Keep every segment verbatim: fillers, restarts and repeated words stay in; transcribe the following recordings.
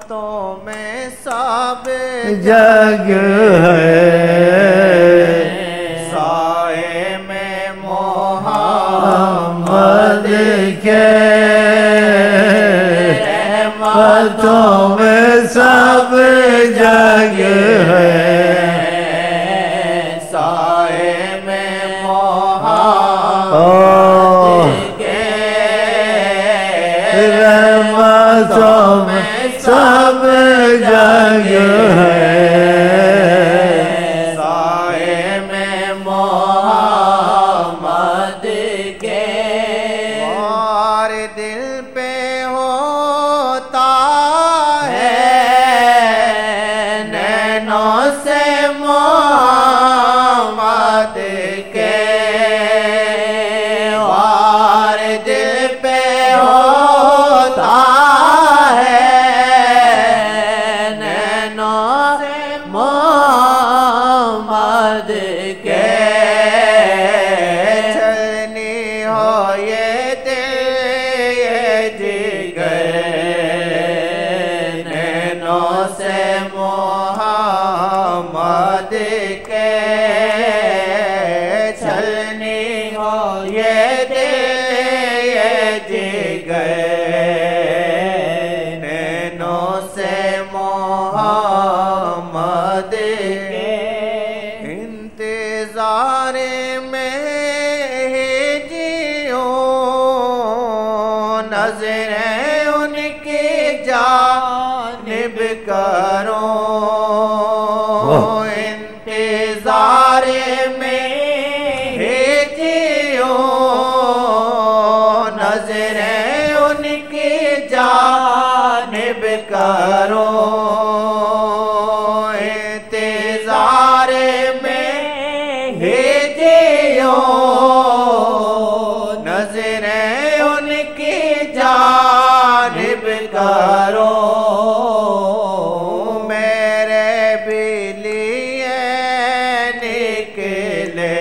فتوں میں سب جگ ہے سائے میں محمد کے رحمتوں میں سب جگ ہے سائے میں محمد کے رحمتوں میں سب جگ ہے سائے میں محمد کے اور دل پہ ہوتا ہے نینوں سے محمد کے اور دل پہ ہوتا ہے نینوں سے محمد کے چلنی ہو یہ دل یہ جگر نینوں سے محمد کے چلنی ہو یہ دل یہ جگر نینوں سے محمد کے انتظار میں ہی جیو نظریں ان کی جانب کرو انتظار میں ہی جیو نظریں ان کی جانب کرو انتظار میں ہی جیو نظریں ان کی جانب کرو میرے بھی لیے نکلے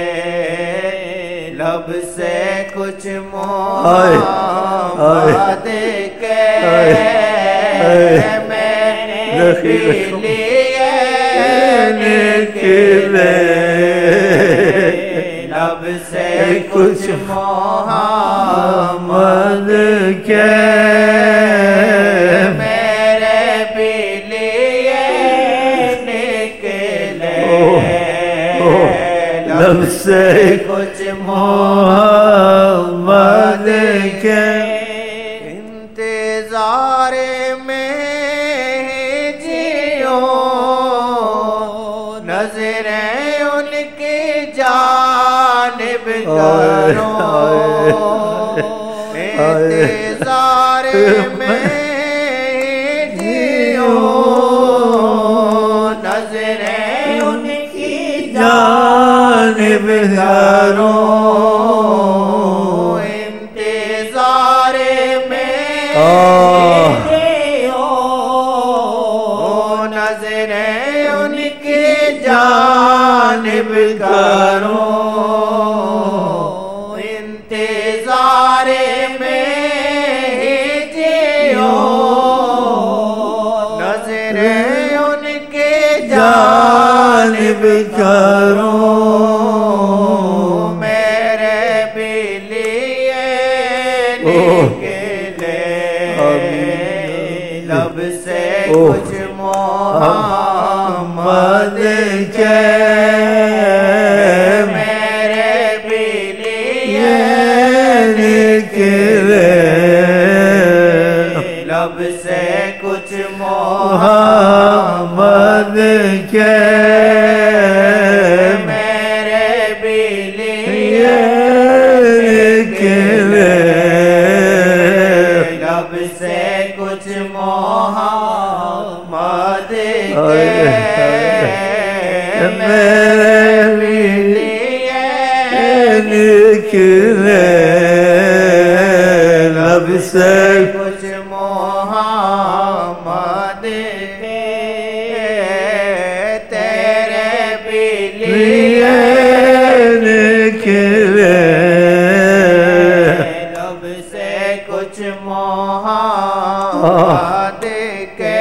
لب سے کچھ محمد کے میرے بھی لیے نکلے لب سے کچھ محمد کے میرے بھی لیے نکلے لب سے کچھ محمد کے انتظار میں جیو نظریں ان کی جانب کرو انتظار میں جیو نظریں ان کی جانب کرو انتظار میں جیو نظریں ان کی جانب کرو انتظار میں جیو نظریں ان کی جانب کرو میرے بھی لیے نکلے لب سے کچھ محمد کے میرے بھی لیے نکلے لب سے کچھ محمد کے میرے بھی لیے نکلے لب سے کچھ محمد کے میرے لیے نکلے لب سے کچھ محمد کے تیرے بھی لیے نکلے لب سے کچھ محمد کے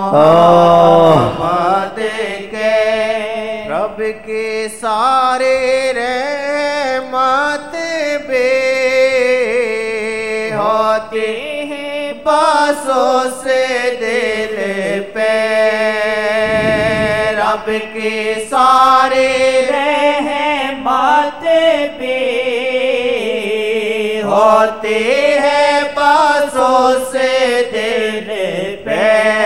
मोहम्मद के। रब की सारी रहमत बे होती है बासों से दिल पे। रब की सारी रहमत भी होती है बासों से दिल पे।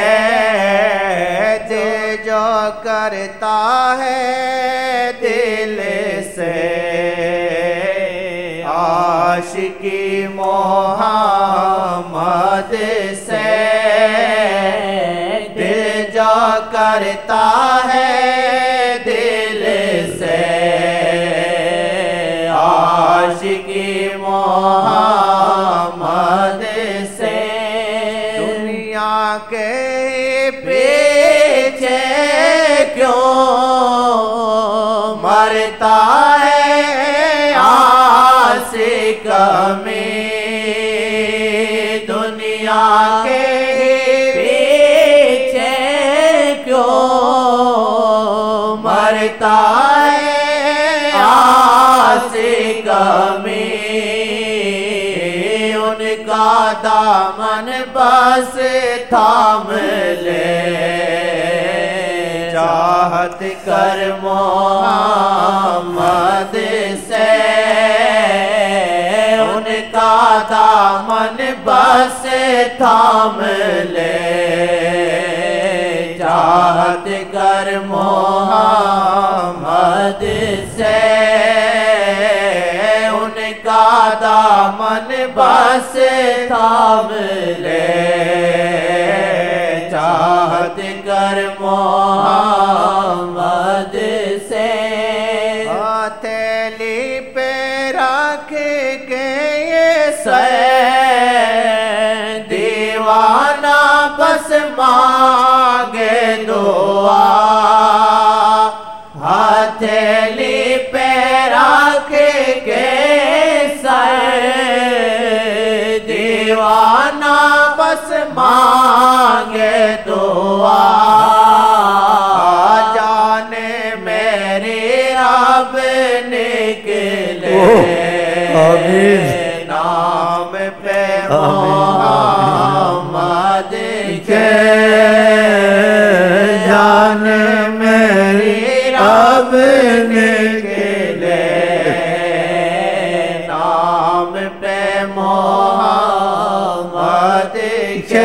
जे जो करता है दिल से आशिकी मोहम्मद से। दिल जो करता है दिल से आशिकी मोहम्मद से। दुनिया के पीछे क्यों मरता है आशिक में। दुनिया के पीछे क्यों मरता है आशिक में। उनका दामन बस थाम ले चाहत कर मोहम्मद से। उनका दामन बस थाम ले चाहत कर मोहम्मद से। उनका दामन बस थाम ले चाहत कर मोहम्मद से। हथेली पे रख के ये सै दीवाना बस मांगे दुआ। हथेली पे रख के दीवाना बस मांगे दुआ। जाने मेरे रब निकले नाम पे मोहम्मद के। जाने मेरी रब निकले नाम पे मोहम्मद के।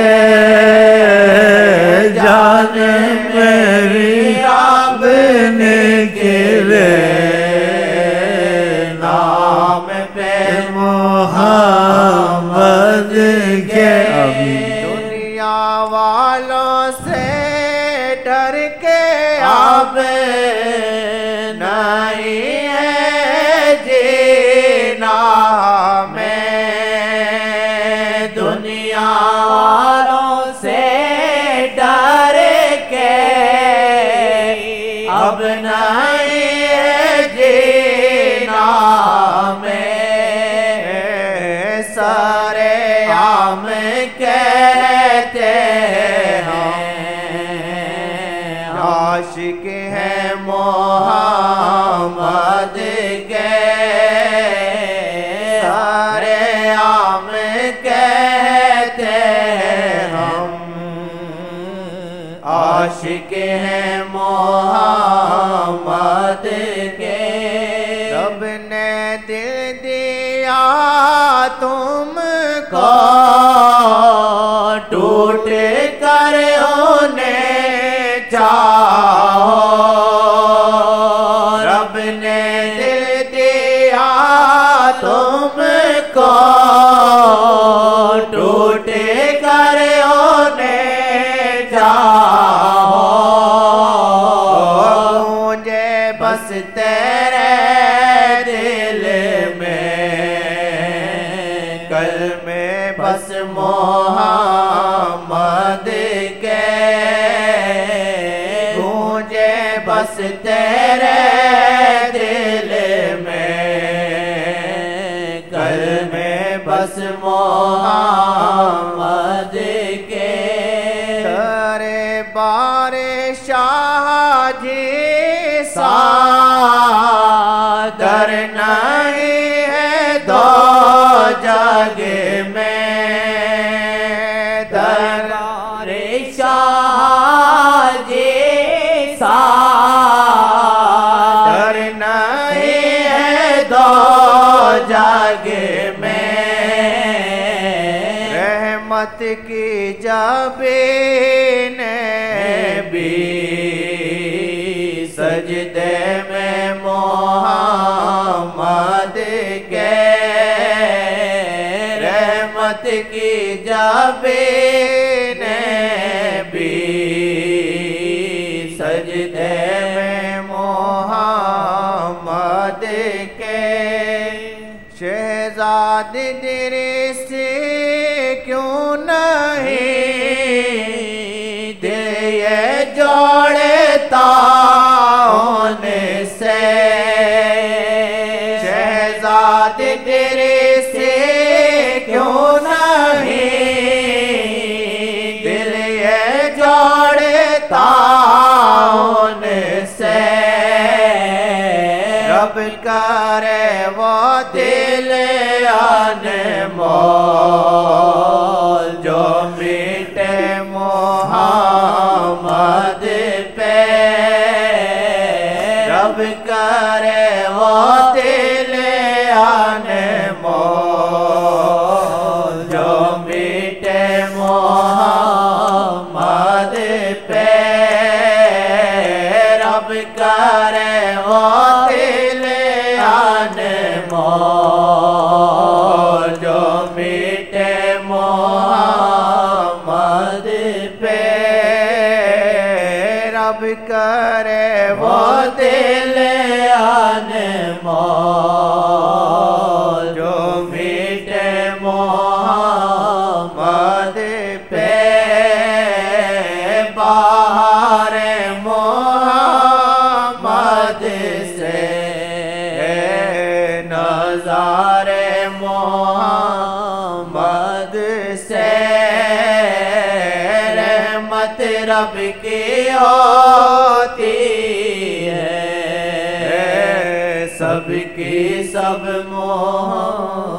जाने मेरी रब निकले नाम पे मोहम्मद के। दुनिया वालों से डर के अब नहीं है जीना में। दुनिया वालों से डर के अब नहीं है जीना में। सारे आम कहते हैं आशिक है मोहम्मद के। सारे आम कहते हम आशिक हैं मोहम्मद के। रब ने दिल दिया तुमको टूट कर उन्हें चाहो। रब ने दिल दिया तुमको टूट कर उन्हें चाहो। मुझे बस तेरे दिल में कल में बस मोहम्मद के। मुझे बस तेरे दिल में कल में बस मोहम्मद के। तेरे جیسا در نہیں ہے دو جگ میں دربار شاہ جیسا در نہیں ہے دو جگ میں رحمت کی جبین بھی سجدے میں محمد کے رحمت کی جبین بھی سجدے میں محمد کے شہزاد درس کیوں نہیں دے جوڑے تاؤن سے شہزاد درس کیوں نہیں دل یہ جوڑے تاؤن سے رب کرے وہ دل انمول جو میٹے محمد پہ رب کرے وہ دل انمول جو میٹے محمد پہ رب کرے وہ دل انمول جو میٹے محمد پہ رب کرے وہ دل انمول جو میٹے محمد پہ بہار محمد سے نظارے محمد سے رحمت رب کی ہوتی ہے سب کی سب محمد